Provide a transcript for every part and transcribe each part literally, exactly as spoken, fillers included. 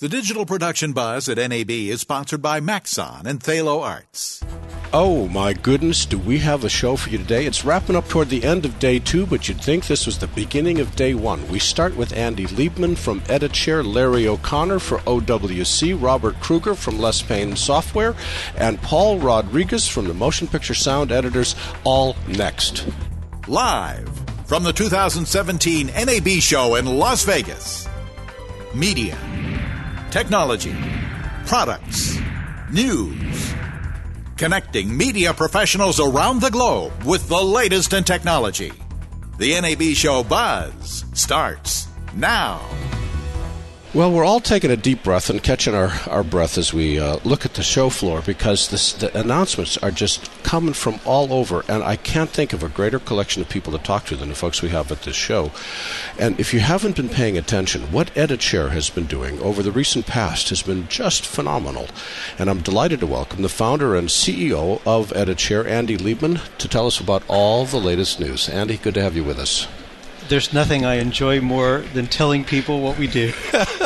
The Digital Production Buzz at N A B is sponsored by Maxon and Thalo Arts. Oh, my goodness, do we have a show for you today? It's wrapping up toward the end of day two, but you'd think this was the beginning of day one. We start with Andy Liebman from EditShare, Larry O'Connor for O W C, Robert Kruger from Les Payne Software, and Paul Rodriguez from the Motion Picture Sound Editors, all next. Live from the two thousand seventeen N A B show in Las Vegas. Media, technology, products, news. Connecting media professionals around the globe with the latest in technology. The N A B Show Buzz starts now. Well, we're all taking a deep breath and catching our, our breath as we uh, look at the show floor because this, the announcements are just coming from all over, and I can't think of a greater collection of people to talk to than the folks we have at this show. And if you haven't been paying attention, what EditShare has been doing over the recent past has been just phenomenal. And I'm delighted to welcome the founder and C E O of EditShare, Andy Liebman, to tell us about all the latest news. Andy, good to have you with us. There's nothing I enjoy more than telling people what we do.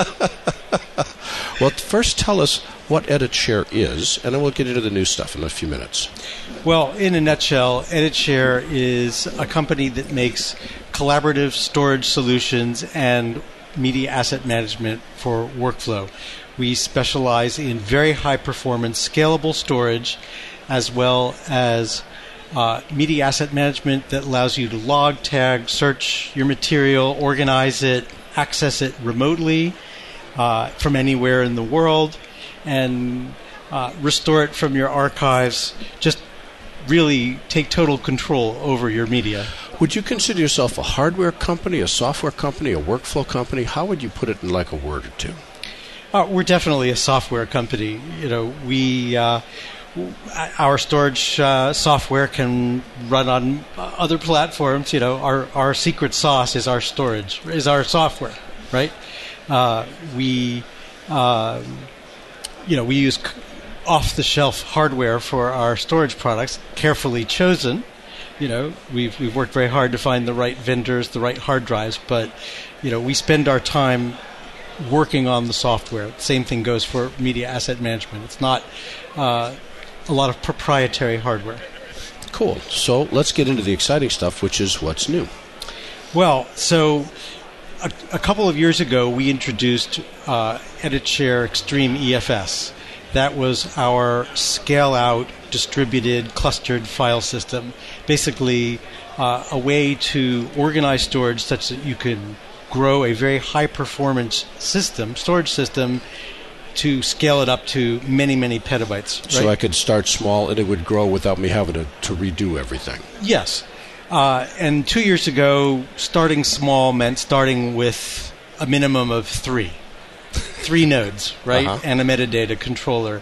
Well, first tell us what EditShare is, and then we'll get into the new stuff in a few minutes. Well, in a nutshell, EditShare is a company that makes collaborative storage solutions and media asset management for workflow. We specialize in very high-performance, scalable storage, as well as Uh, media asset management that allows you to log, tag, search your material, organize it, access it remotely uh, from anywhere in the world, and uh, restore it from your archives. Just really take total control over your media. Would you consider yourself a hardware company, a software company, a workflow company? How would you put it in like a word or two? Uh, we're definitely a software company. You know, we... Uh, Our storage uh, software can run on other platforms. You know, our, our secret sauce is our storage, is our software, right? Uh, we, uh, you know, we use off-the-shelf hardware for our storage products, carefully chosen. You know, we've we've worked very hard to find the right vendors, the right hard drives, but you know, we spend our time working on the software. Same thing goes for media asset management. It's not Uh, a lot of proprietary hardware. Cool. So let's get into the exciting stuff, which is what's new. Well, so a, a couple of years ago, we introduced uh, EditShare Extreme E F S. That was our scale-out, distributed, clustered file system. Basically, uh, a way to organize storage such that you can grow a very high-performance system, storage system, to scale it up to many, many petabytes. Right? So I could start small and it would grow without me having to, to redo everything. Yes. Uh, and two years ago, starting small meant starting with a minimum of three. Three nodes, right? Uh-huh. And a metadata controller.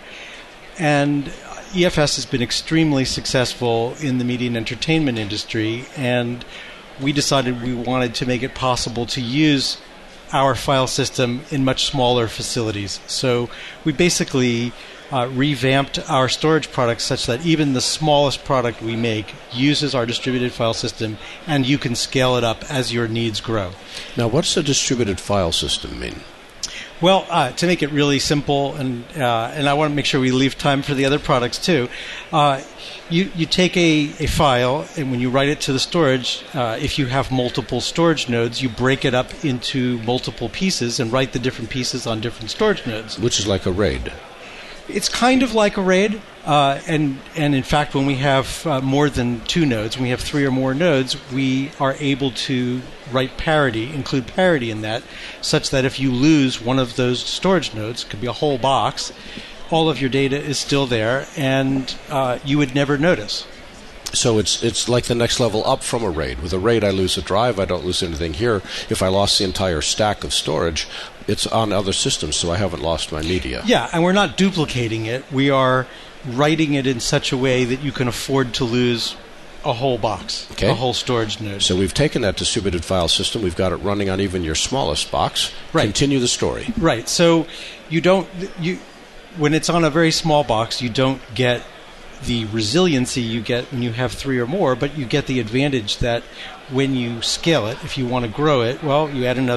And E F S has been extremely successful in the media and entertainment industry, and we decided we wanted to make it possible to use our file system in much smaller facilities. So we basically uh, revamped our storage products such that even the smallest product we make uses our distributed file system, and you can scale it up as your needs grow. Now, what's a distributed file system mean? Well, uh, to make it really simple, and uh, and I want to make sure we leave time for the other products too, uh, you, you take a, a file, and when you write it to the storage, uh, if you have multiple storage nodes, you break it up into multiple pieces and write the different pieces on different storage nodes. Which is like a RAID. It's kind of like a RAID, uh, and and in fact, when we have uh, more than two nodes, when we have three or more nodes, we are able to write parity, include parity in that, such that if you lose one of those storage nodes, could be a whole box, all of your data is still there, and uh, you would never notice. So it's it's like the next level up from a RAID. With a RAID, I lose a drive. I don't lose anything here. If I lost the entire stack of storage, it's on other systems, so I haven't lost my media. Yeah, and we're not duplicating it. We are writing it in such a way that you can afford to lose a whole box, okay. a whole storage node. So we've taken that distributed file system. We've got it running on even your smallest box. Right. Continue the story. Right. So you don't you when it's on a very small box, you don't get the resiliency you get when you have three or more, but you get the advantage that when you scale it, if you want to grow it, well, you add another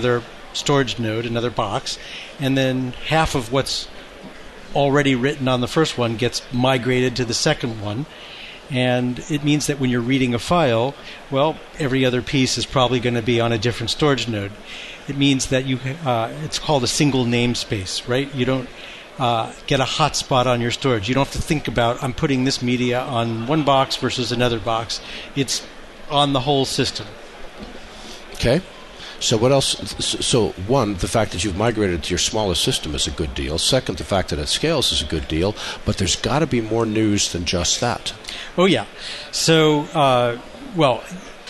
storage node, another box, and then half of what's already written on the first one gets migrated to the second one. And it means that when you're reading a file, well, every other piece is probably going to be on a different storage node. It means that you uh, it's called a single namespace, right? You don't uh, get a hotspot on your storage. You don't have to think about, I'm putting this media on one box versus another box. It's on the whole system. Okay. So what else? So one, the fact that you've migrated to your smallest system is a good deal. Second, the fact that it scales is a good deal. But there's got to be more news than just that. Oh, yeah. So, uh, well,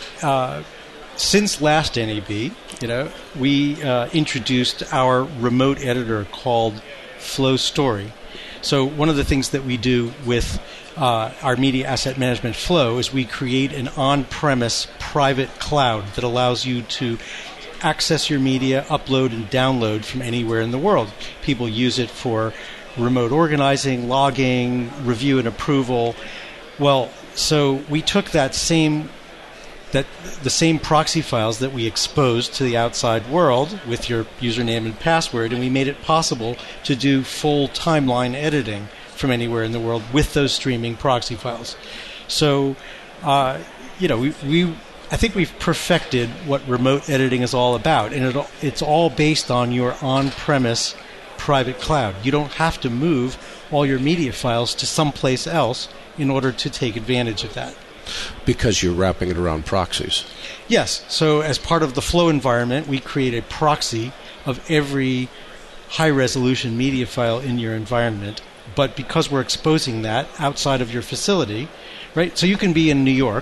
uh, since last N A B, you know, we uh, introduced our remote editor called Flow Story. So one of the things that we do with uh, our media asset management Flow is we create an on-premise private cloud that allows you to access your media, upload and download from anywhere in the world. People use it for remote organizing, logging, review and approval. Well, so we took that same that the same proxy files that we exposed to the outside world with your username and password, and we made it possible to do full timeline editing from anywhere in the world with those streaming proxy files. So, uh, you know, we, we I think we've perfected what remote editing is all about, and it, it's all based on your on-premise private cloud. You don't have to move all your media files to someplace else in order to take advantage of that. Because you're wrapping it around proxies. Yes. So as part of the Flow environment, we create a proxy of every high-resolution media file in your environment. But because we're exposing that outside of your facility, right? So you can be in New York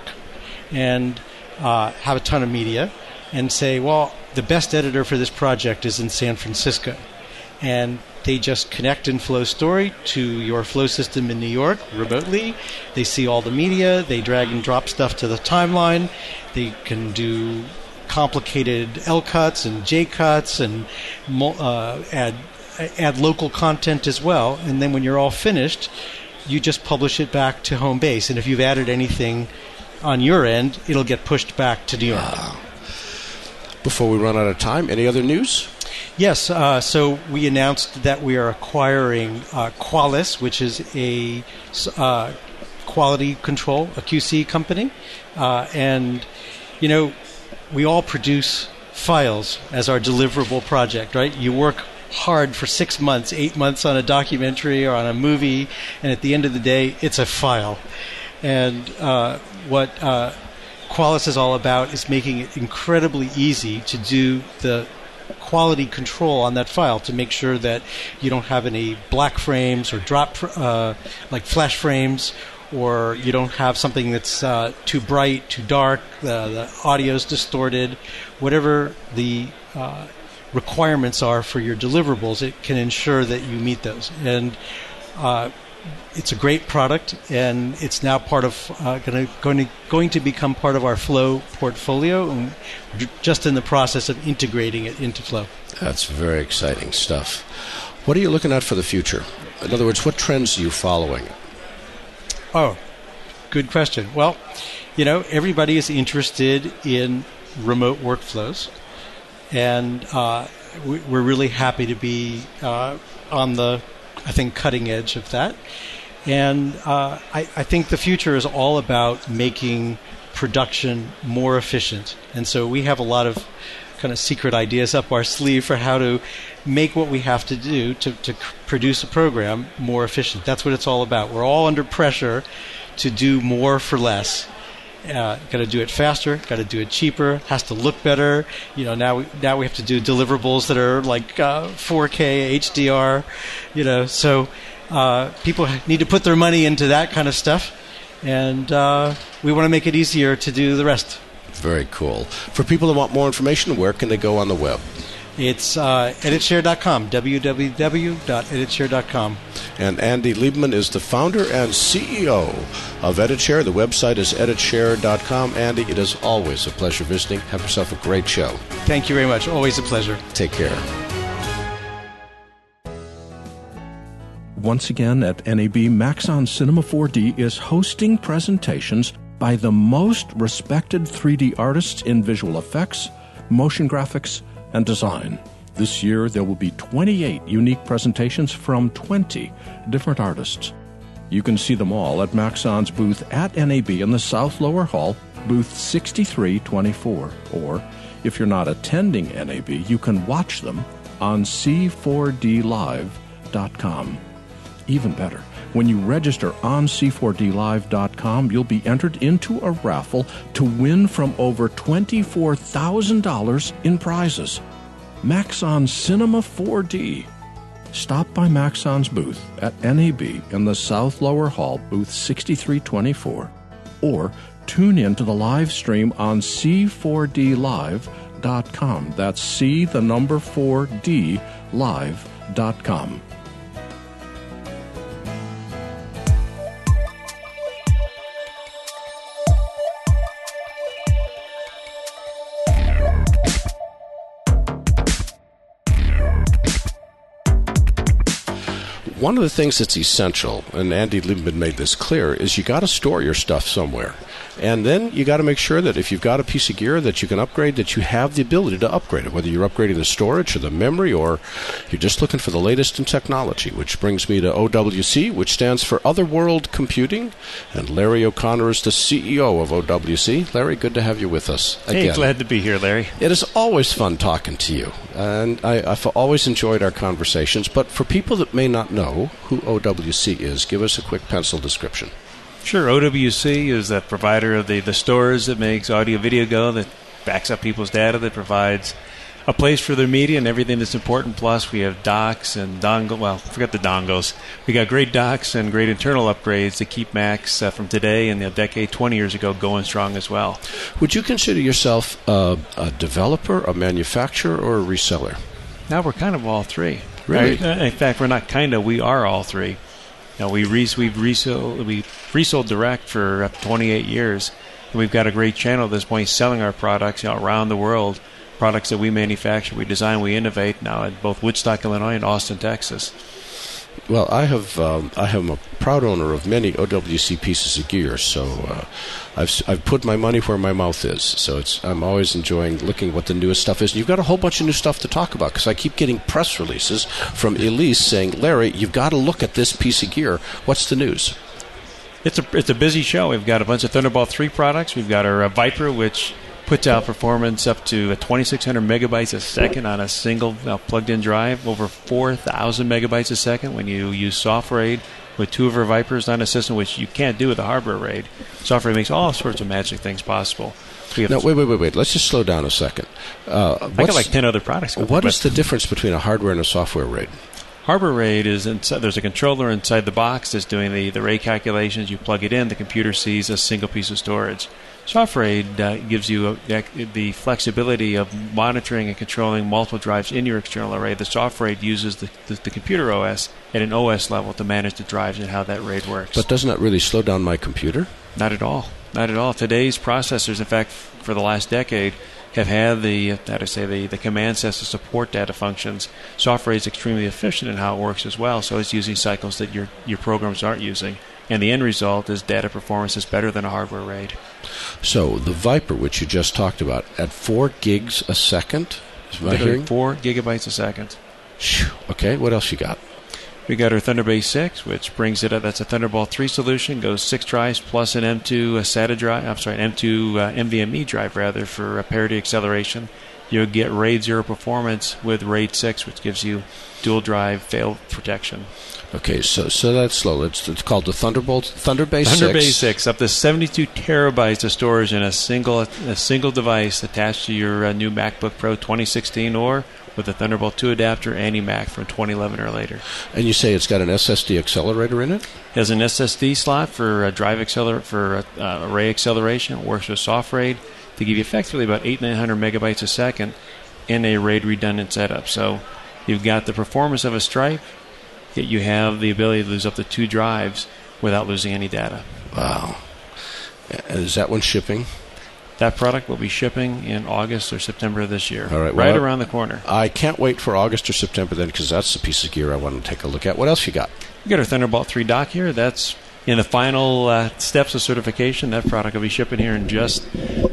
and uh, have a ton of media and say, well, the best editor for this project is in San Francisco. And they just connect in Flow Story to your Flow system in New York remotely. They see all the media. They drag and drop stuff to the timeline. They can do complicated L cuts and J cuts and uh, add add local content as well. And then when you're all finished, you just publish it back to home base. And if you've added anything on your end, it'll get pushed back to New York. Wow. Before we run out of time, any other news? Yes, uh, so we announced that we are acquiring uh, Qualys, which is a uh, quality control, a Q C company. Uh, and, you know, we all produce files as our deliverable project, right? You work hard for six months, eight months on a documentary or on a movie, and at the end of the day, it's a file. And uh, what uh, Qualys is all about is making it incredibly easy to do the quality control on that file to make sure that you don't have any black frames or drop uh, like flash frames, or you don't have something that's uh, too bright, too dark, uh, the audio's distorted. Whatever the uh, requirements are for your deliverables, it can ensure that you meet those. And uh, it's a great product, and it's now part of uh, going to going to going to become part of our Flow portfolio, and we're just in the process of integrating it into Flow. That's very exciting stuff. What are you looking at for the future? In other words, what trends are you following? Oh, good question. Well, you know, everybody is interested in remote workflows, and uh, we, we're really happy to be uh, on the, I think, cutting edge of that. And uh, I, I think the future is all about making production more efficient. And so we have a lot of kind of secret ideas up our sleeve for how to make what we have to do to, to produce a program more efficient. That's what it's all about. We're all under pressure to do more for less. Uh, got to do it faster. Got to do it cheaper. Has to look better. You know, now we, now we have to do deliverables that are like uh, four K H D R. You know, so uh, people need to put their money into that kind of stuff, and uh, we want to make it easier to do the rest. Very cool. For people that want more information, where can they go on the web? It's uh, edit share dot com, w w w dot edit share dot com. And Andy Liebman is the founder and C E O of EditShare. The website is edit share dot com. Andy, it is always a pleasure visiting. Have yourself a great show. Thank you very much. Always a pleasure. Take care. Once again at N A B, Maxon Cinema four D is hosting presentations by the most respected three D artists in visual effects, motion graphics, and design. This year, there will be twenty-eight unique presentations from twenty different artists. You can see them all at Maxon's booth at N A B in the South Lower Hall, booth sixty-three twenty-four. Or, if you're not attending N A B, you can watch them on C four D live dot com. Even better, when you register on C four D live dot com, you'll be entered into a raffle to win from over twenty-four thousand dollars in prizes. Maxon Cinema four D. Stop by Maxon's booth at N A B in the South Lower Hall, booth sixty-three twenty-four, or tune in to the live stream on C four D live dot com. That's C, the number four D, live dot com. One of the things that's essential, and Andy Liebman made this clear, is you got to store your stuff somewhere. And then you got to make sure that if you've got a piece of gear that you can upgrade, that you have the ability to upgrade it, whether you're upgrading the storage or the memory, or you're just looking for the latest in technology, which brings me to O W C, which stands for Otherworld Computing. And Larry O'Connor is the C E O of O W C. Larry, good to have you with us again. Hey, glad to be here, Larry. It is always fun talking to you, and I, I've always enjoyed our conversations. But for people that may not know who O W C is, give us a quick pencil description. Sure. O W C is the provider of the, the stores that makes audio video go, that backs up people's data, that provides a place for their media and everything that's important. Plus, we have docks and dongle. Well, forget the dongles. We got great docks and great internal upgrades to keep Macs uh, from today and a decade, twenty years ago, going strong as well. Would you consider yourself a, a developer, a manufacturer, or a reseller? Now we're kind of all three. Really? Right? In fact, we're not kind of. We are all three. Now, we re- we've resold, we've resold direct for uh, twenty-eight years, and we've got a great channel at this point selling our products, you know, around the world, products that we manufacture, we design, we innovate now at both Woodstock, Illinois and Austin, Texas. Well, I have um, I am a proud owner of many O W C pieces of gear, so uh, I've I've put my money where my mouth is. So it's I'm always enjoying looking what the newest stuff is. And you've got a whole bunch of new stuff to talk about, because I keep getting press releases from Elise saying, Larry, you've got to look at this piece of gear. What's the news? It's a it's a busy show. We've got a bunch of Thunderbolt three products. We've got our uh, Viper, which puts out performance up to twenty-six hundred megabytes a second on a single uh, plugged-in drive, over four thousand megabytes a second when you use SoftRaid with two of our Vipers on a system, which you can't do with a hardware RAID. SoftRaid makes all sorts of magic things possible. We have no, wait, wait, wait, wait. Let's just slow down a second. Uh, I got like ten other products. What is the difference between a hardware and a software RAID? Hardware RAID is inside, there's a controller inside the box that's doing the, the RAID calculations. You plug it in, the computer sees a single piece of storage. SoftRaid uh, gives you a, the flexibility of monitoring and controlling multiple drives in your external array. The SoftRaid uses the, the, the computer O S at an O S level to manage the drives and how that RAID works. But doesn't that really slow down my computer? Not at all. Not at all. Today's processors, in fact, for the last decade, have had the, how to say, the, the command sets to support data functions. SoftRaid is extremely efficient in how it works as well, so it's using cycles that your, your programs aren't using. And the end result is data performance is better than a hardware RAID. So the Viper, which you just talked about, at four gigs a second? Is my Literally hearing? Four gigabytes a second. Whew. Okay, what else you got? We got our Thunderbase six, which brings it up. That's a Thunderbolt three solution. Goes six drives plus an M two uh, SATA drive. I'm sorry, an M two uh, N V M E drive rather for uh, parity acceleration. You'll get RAID zero performance with RAID six, which gives you dual drive fail protection. Okay, so so that's slow. It's, it's called the Thunderbolt Thunderbase six. Thunderbase six, up to seventy-two terabytes of storage in a single a single device attached to your uh, new MacBook Pro twenty sixteen, or with a Thunderbolt two adapter, any Mac from twenty eleven or later. And you say it's got an S S D accelerator in it? It has an S S D slot for uh, drive acceler for uh, array acceleration. It works with SoftRaid to give you effectively about eight nine hundred megabytes a second in a RAID redundant setup. So you've got the performance of a Stripe, yet you have the ability to lose up to two drives without losing any data. Wow. Is that one shipping? That product will be shipping in August or September of this year. All right, right well, around the corner. I can't wait for August or September then, because that's the piece of gear I want to take a look at. What else you got? We got our Thunderbolt three dock here. That's in the final uh, steps of certification. That product will be shipping here in just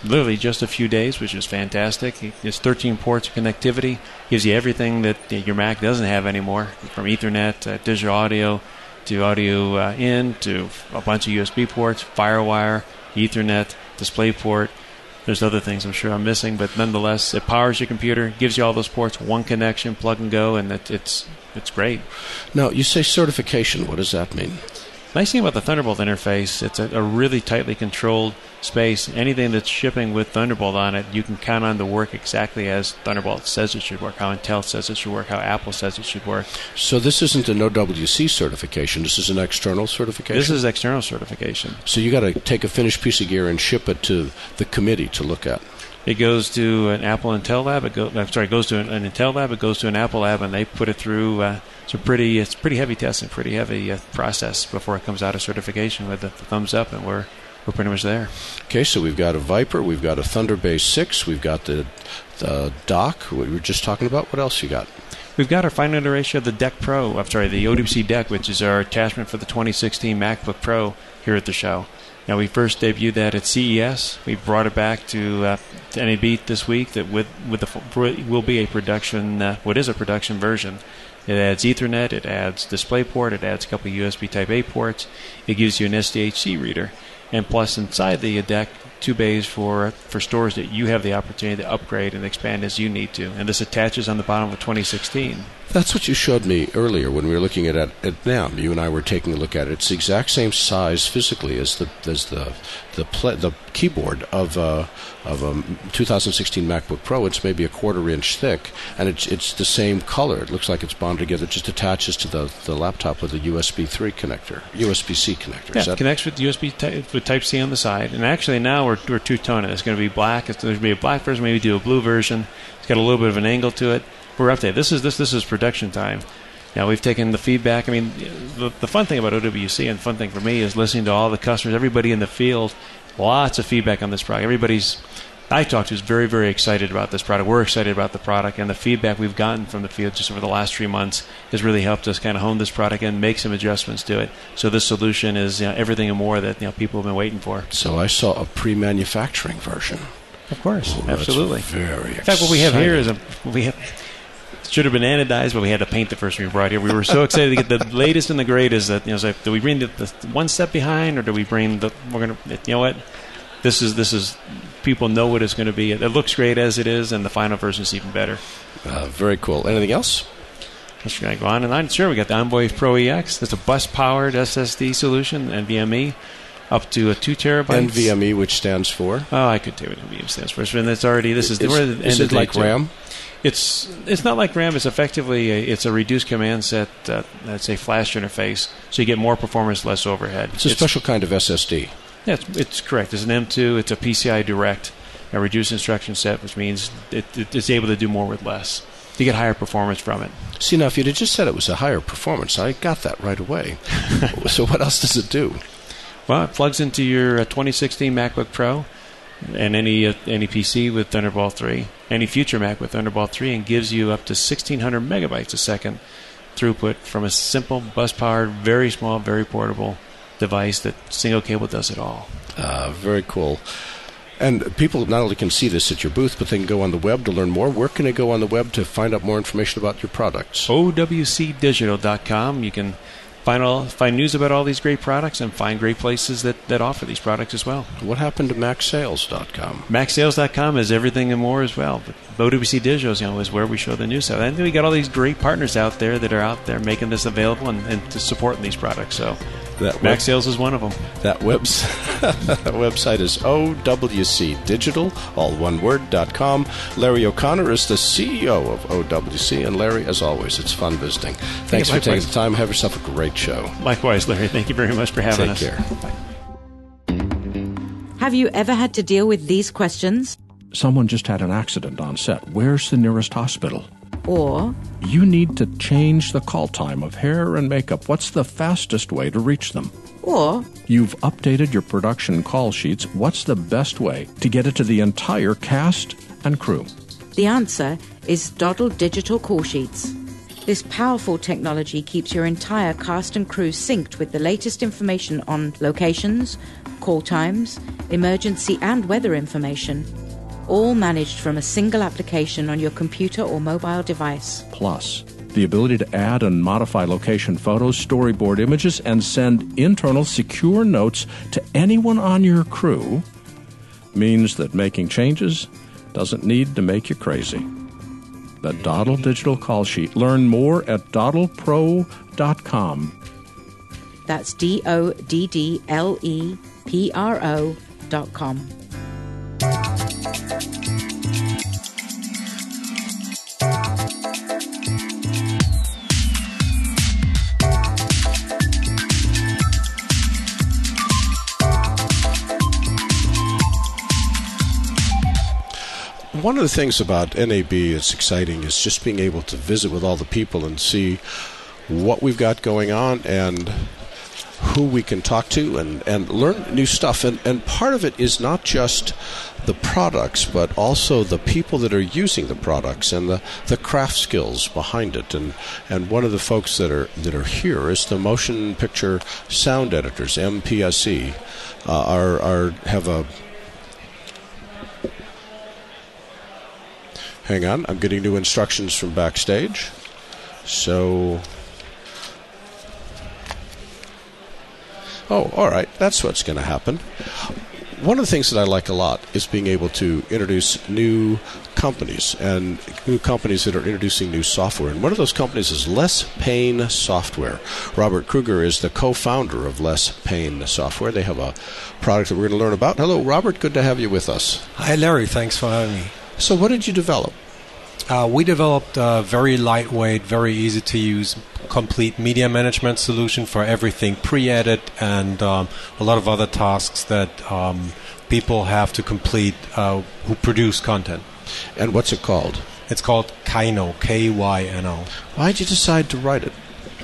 literally just a few days, which is fantastic. It's thirteen ports of connectivity, gives you everything that your Mac doesn't have anymore, from Ethernet, uh, digital audio, to audio uh, in, to a bunch of U S B ports, FireWire, Ethernet, DisplayPort. There's other things I'm sure I'm missing, but nonetheless, it powers your computer, gives you all those ports, one connection, plug and go, and it, it's it's great. Now, you say certification. What does that mean? Nice thing about the Thunderbolt interface, it's a, a really tightly controlled space. Anything that's shipping with Thunderbolt on it, you can count on to work exactly as Thunderbolt says it should work, how Intel says it should work, how Apple says it should work. So this isn't an O W C certification. This is an external certification? This is external certification. So you got to take a finished piece of gear and ship it to the committee to look at. It goes to an Apple Intel lab. It go, I'm sorry, it goes to an, an Intel lab. It goes to an Apple lab, and they put it through. Uh, it's a pretty, it's pretty heavy testing, pretty heavy uh, process before it comes out of certification with the, the thumbs up, and we're we're pretty much there. Okay, so we've got a Viper, we've got a Thunderbase six, we've got the the dock. What we were just talking about. What else you got? We've got our final iteration of the Deck Pro. I'm sorry, the O W C Deck, which is our attachment for the twenty sixteen MacBook Pro here at the show. Now, we first debuted that at C E S. We brought it back to, uh, to N A B this week. That with with the will be a production, uh, what is a production version. It adds Ethernet, it adds DisplayPort, it adds a couple of U S B Type A ports. It gives you an S D H C reader, and plus inside the deck, two bays for for stores that you have the opportunity to upgrade and expand as you need to. And this attaches on the bottom of twenty sixteen. That's what you showed me earlier when we were looking at it at NAMM. You and I were taking a look at it. It's the exact same size physically as the as the the pla- the keyboard of uh, of a twenty sixteen MacBook Pro. It's maybe a quarter inch thick, and it's it's the same color. It looks like it's bonded together. It just attaches to the, the laptop with a U S B three connector, U S B C connector. Yeah, Is that- it connects with U S B type, with Type C on the side. And actually now we're we're two tone. It's going to be black. It's, there's going to be a black version. Maybe do a blue version. It's got a little bit of an angle to it. We're updated. This is this this is production time. Now, we've taken the feedback. I mean, the, the fun thing about O W C and the fun thing for me is listening to all the customers, everybody in the field, lots of feedback on this product. Everybody's I talked to is very, very excited about this product. We're excited about the product, and the feedback we've gotten from the field just over the last three months has really helped us kind of hone this product and make some adjustments to it. So this solution is, you know, everything and more that, you know, people have been waiting for. So I saw a pre-manufacturing version. Of course, oh, absolutely. That's very in fact, what we have here is a we have. Should have been anodized, but we had to paint the first one we brought here. We were so excited to get the latest and the greatest that, you know, it's like, do we bring the, the one step behind, or do we bring the? We're gonna, you know what? This is this is. People know what it's going to be. It looks great as it is, and the final version is even better. Uh, very cool. Anything else? Just going to go on and on. Sure, we got the Envoy Pro E X. That's a bus-powered S S D solution, N V M e, up to a two terabytes. N V M e, which stands for? Oh, I could tell you what N V M e stands for. And it's already. This is. Is, we're at the is end it of like two. RAM? It's it's not like RAM. It's effectively a, it's a reduced command set. Uh, that's a flash interface, so you get more performance, less overhead. It's a it's, special kind of S S D. Yeah, it's, it's correct. It's an M two. It's a P C I Direct, a reduced instruction set, which means it, it, it's able to do more with less. You get higher performance from it. See, now, if you'd have just said it was a higher performance, I got that right away. So what else does it do? Well, it plugs into your uh, twenty sixteen MacBook Pro and any uh, any P C with Thunderbolt three, any future Mac with Thunderbolt three, and gives you up to sixteen hundred megabytes a second throughput from a simple bus-powered, very small, very portable device that single cable does it all. Uh, very cool. And people not only can see this at your booth, but they can go on the web to learn more. Where can they go on the web to find out more information about your products? O W C digital dot com. You can find all find news about all these great products and find great places that, that offer these products as well. What happened to Mac Sales dot com? Mac Sales dot com is everything and more as well. But O W C Digital, you know, is where we show the news. So, and we got all these great partners out there that are out there making this available and, and to supporting these products. So that web, Mac Sales is one of them. That webs- website is O W C Digital, all one word, dot com. Larry O'Connor is the C E O of O W C. And Larry, as always, it's fun visiting. Thanks for taking the time. Have yourself a great show. Likewise, Larry. Thank you very much for having Take us. Take care. Bye. Have you ever had to deal with these questions? Someone just had an accident on set. Where's the nearest hospital? Or you need to change the call time of hair and makeup. What's the fastest way to reach them? Or you've updated your production call sheets. What's the best way to get it to the entire cast and crew? The answer is Doddle Digital Call Sheets. This powerful technology keeps your entire cast and crew synced with the latest information on locations, call times, emergency and weather information, all managed from a single application on your computer or mobile device. Plus, the ability to add and modify location photos, storyboard images, and send internal secure notes to anyone on your crew means that making changes doesn't need to make you crazy. The Doddle Digital Call Sheet. Learn more at doddle pro dot com. That's D O D D L E P R O dot com. One of the things about N A B that's exciting is just being able to visit with all the people and see what we've got going on and who we can talk to and, and learn new stuff. And, and part of it is not just the products, but also the people that are using the products and the, the craft skills behind it. And, and one of the folks that are that are here is the Motion Picture Sound Editors, M P S E, uh, are, are have a... Hang on, I'm getting new instructions from backstage. So... Oh, all right, that's what's going to happen. One of the things that I like a lot is being able to introduce new companies and new companies that are introducing new software. And one of those companies is Less Pain Software. Robert Kruger is the co-founder of Less Pain Software. They have a product that we're going to learn about. Hello, Robert. Good to have you with us. Hi, Larry. Thanks for having me. So what did you develop? Uh, we developed a very lightweight, very easy-to-use, complete media management solution for everything pre-edit and um, a lot of other tasks that um, people have to complete uh, who produce content. And what's it called? It's called Kyno, K Y N O. Why did you decide to write it?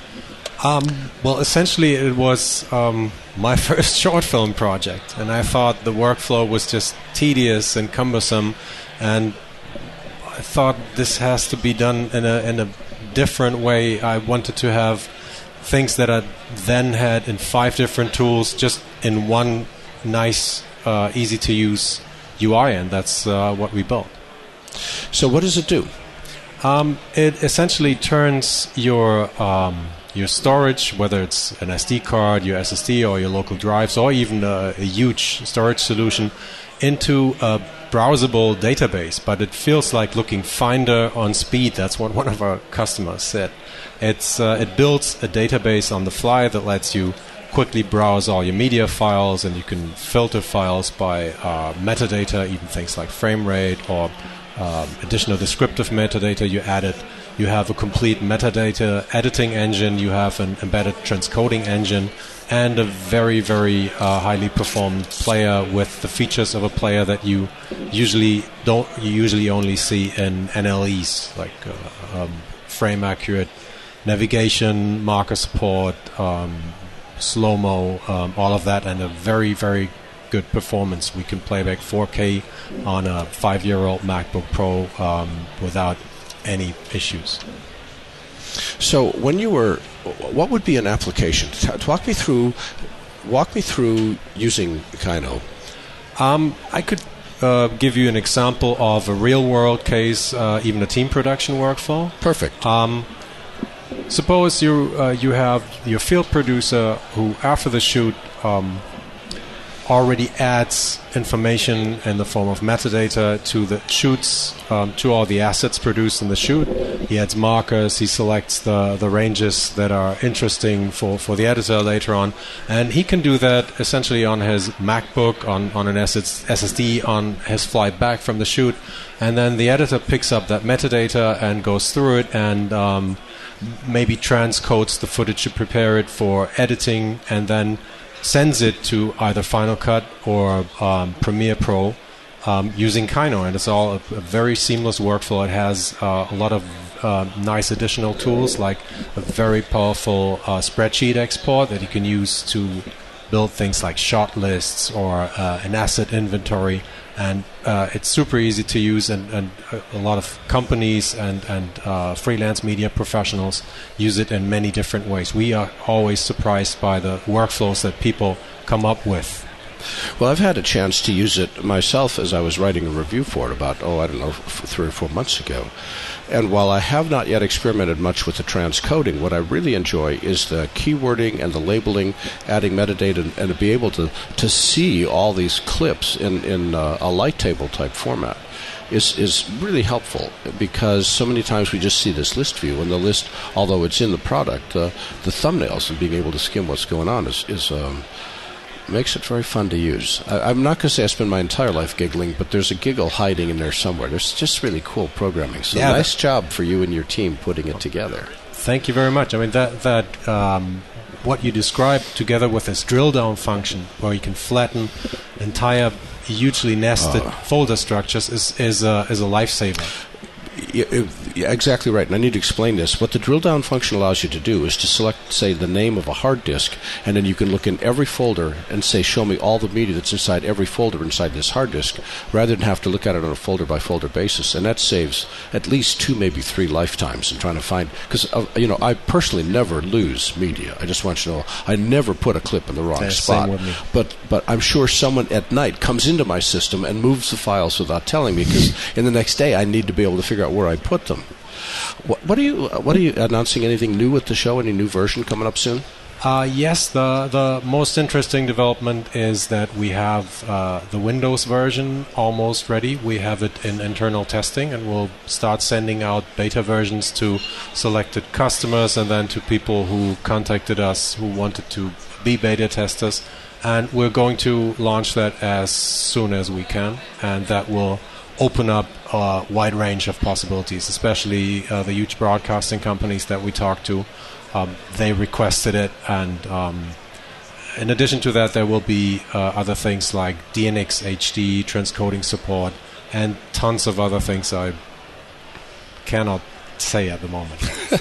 Um, well, essentially, it was um, my first short film project, and I thought the workflow was just tedious and cumbersome, and I thought this has to be done in a in a different way. I wanted to have things that I then had in five different tools, just in one nice, uh, easy-to-use U I, and that's uh, what we built. So, what does it do? Um, it essentially turns your um, your storage, whether it's an S D card, your S S D, or your local drives, or even a, a huge storage solution, into a browsable database, but it feels like looking Finder on speed. That's what one of our customers said. It's uh, it builds a database on the fly that lets you quickly browse all your media files, and you can filter files by uh, metadata, even things like frame rate or um, additional descriptive metadata you added. You have a complete metadata editing engine. You have an embedded transcoding engine, and a very, very uh, highly performed player with the features of a player that you usually don't. You usually only see in N L Es, like uh, um, frame accurate navigation, marker support, um, slow mo, um, all of that, and a very, very good performance. We can play back four K on a five-year-old MacBook Pro um, without any issues. So, when you were, what would be an application? Walk me through, walk me through using Kyno. Um, I could uh, give you an example of a real-world case, uh, even a team production workflow. Perfect. Um, suppose you uh, you have your field producer who, after the shoot, um, already adds information in the form of metadata to the shoots, um, to all the assets produced in the shoot. He adds markers, he selects the, the ranges that are interesting for, for the editor later on, and he can do that essentially on his MacBook, on, on an S S D, on his flight back from the shoot, and then the editor picks up that metadata and goes through it and um, maybe transcodes the footage to prepare it for editing, and then sends it to either Final Cut or um, Premiere Pro um, using Kyno, and it's all a, a very seamless workflow. It has uh, a lot of uh, nice additional tools, like a very powerful uh, spreadsheet export that you can use to build things like shot lists or uh, an asset inventory, and uh, it's super easy to use, and, and a lot of companies and, and uh, freelance media professionals use it in many different ways. We are always surprised by the workflows that people come up with. Well, I've had a chance to use it myself as I was writing a review for it about, oh, I don't know, f- three or four months ago. And while I have not yet experimented much with the transcoding, what I really enjoy is the keywording and the labeling, adding metadata, and, and to be able to, to see all these clips in, in uh, a light table type format. Is, is really helpful, because so many times we just see this list view, and the list, although it's in the product, uh, the thumbnails and being able to skim what's going on is, is um, makes it very fun to use. I, I'm not going to say I spend my entire life giggling, but there's a giggle hiding in there somewhere. There's just really cool programming. So yeah, nice job for you and your team putting it together. Thank you very much. I mean, that that um, what you described together with this drill down function, where you can flatten entire hugely nested uh, folder structures, is is a, is a lifesaver. Yeah, yeah, exactly right. And I need to explain this. What the drill down function allows you to do is to select, say, the name of a hard disk, and then you can look in every folder and say, show me all the media that's inside every folder inside this hard disk, rather than have to look at it on a folder by folder basis. And that saves at least two, maybe three lifetimes in trying to find, because uh, you know, I personally never lose media. I just want you to know I never put a clip in the wrong That's spot. Same with me. But but I'm sure someone at night comes into my system and moves the files without telling me, because in the next day I need to be able to figure out where I put them. What, what are you? What are you announcing? Anything new with the show? Any new version coming up soon? Uh, yes, the the most interesting development is that we have uh, the Windows version almost ready. We have it in internal testing, and we'll start sending out beta versions to selected customers and then to people who contacted us who wanted to be beta testers. And we're going to launch that as soon as we can, and that will open up a wide range of possibilities, especially uh, the huge broadcasting companies that we talked to. Um, they requested it, and um, in addition to that, there will be uh, other things like D N X H D, transcoding support, and tons of other things I cannot say at the moment.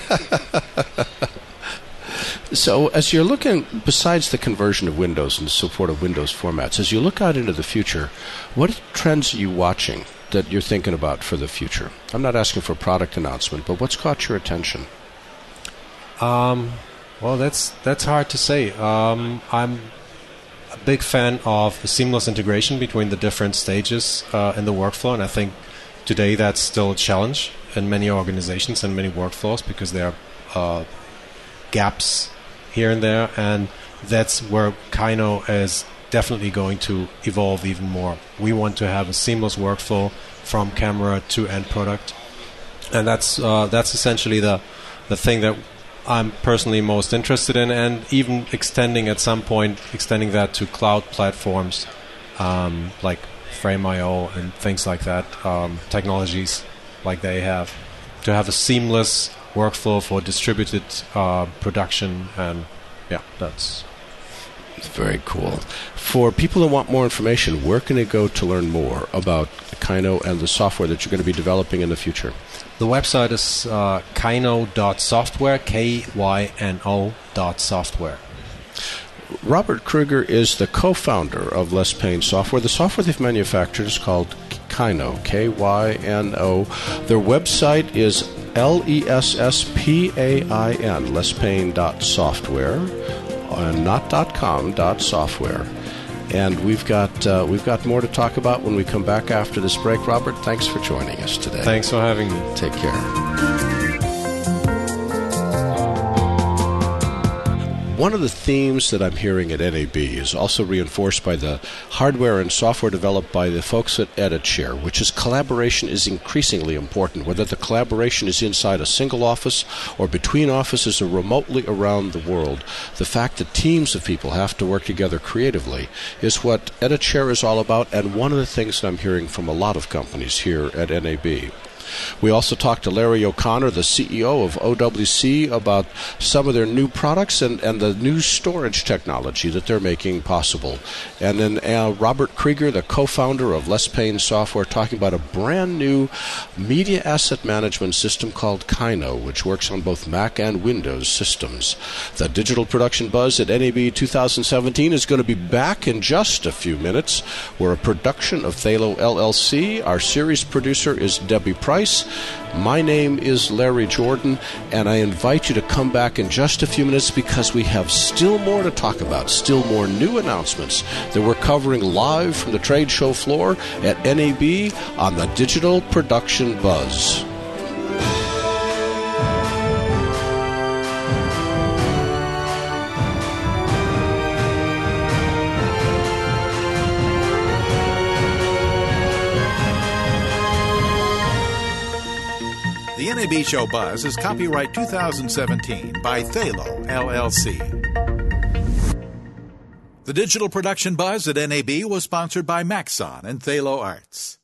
So as you're looking, besides the conversion of Windows and the support of Windows formats, as you look out into the future, what trends are you watching that you're thinking about for the future? I'm not asking for a product announcement, but what's caught your attention? Um, well, that's that's hard to say. Um, I'm a big fan of the seamless integration between the different stages uh, in the workflow, and I think today that's still a challenge in many organizations and many workflows, because there are uh, gaps here and there, and that's where Kino is definitely going to evolve even more. We want to have a seamless workflow from camera to end product, and that's uh, that's essentially the the thing that I'm personally most interested in, and even extending at some point, extending that to cloud platforms um, like Frame dot I O and things like that, um, technologies like they have, to have a seamless workflow for distributed uh, production, and yeah, that's very cool. For people that want more information, where can they go to learn more about Kino and the software that you're going to be developing in the future? The website is uh, kyno dot software, K Y N O dot software. Robert Krueger is the co-founder of Les Payne Software. The software they've manufactured is called Kino, K Y N O. Their website is L E S S P A I N, les payne dot software, and not .com, .software. And we've got uh, we've got more to talk about when we come back after this break. Robert, thanks for joining us today. Thanks for having me. Take care. One of the themes that I'm hearing at N A B is also reinforced by the hardware and software developed by the folks at EditShare, which is collaboration is increasingly important, whether the collaboration is inside a single office or between offices or remotely around the world. The fact that teams of people have to work together creatively is what EditShare is all about, and one of the things that I'm hearing from a lot of companies here at N A B. We also talked to Larry O'Connor, the C E O of O W C, about some of their new products and, and the new storage technology that they're making possible. And then uh, Robert Krueger, the co-founder of Les Payne Software, talking about a brand new media asset management system called Kino, which works on both Mac and Windows systems. The Digital Production Buzz at N A B two thousand seventeen is going to be back in just a few minutes. We're a production of Thalo L L C. Our series producer is Debbie Price. Price. My name is Larry Jordan, and I invite you to come back in just a few minutes because we have still more to talk about, still more new announcements that we're covering live from the trade show floor at N A B on the Digital Production Buzz. The N A B Show Buzz is copyright two thousand seventeen by Thalo, L L C. The Digital Production Buzz at N A B was sponsored by Maxon and Thalo Arts.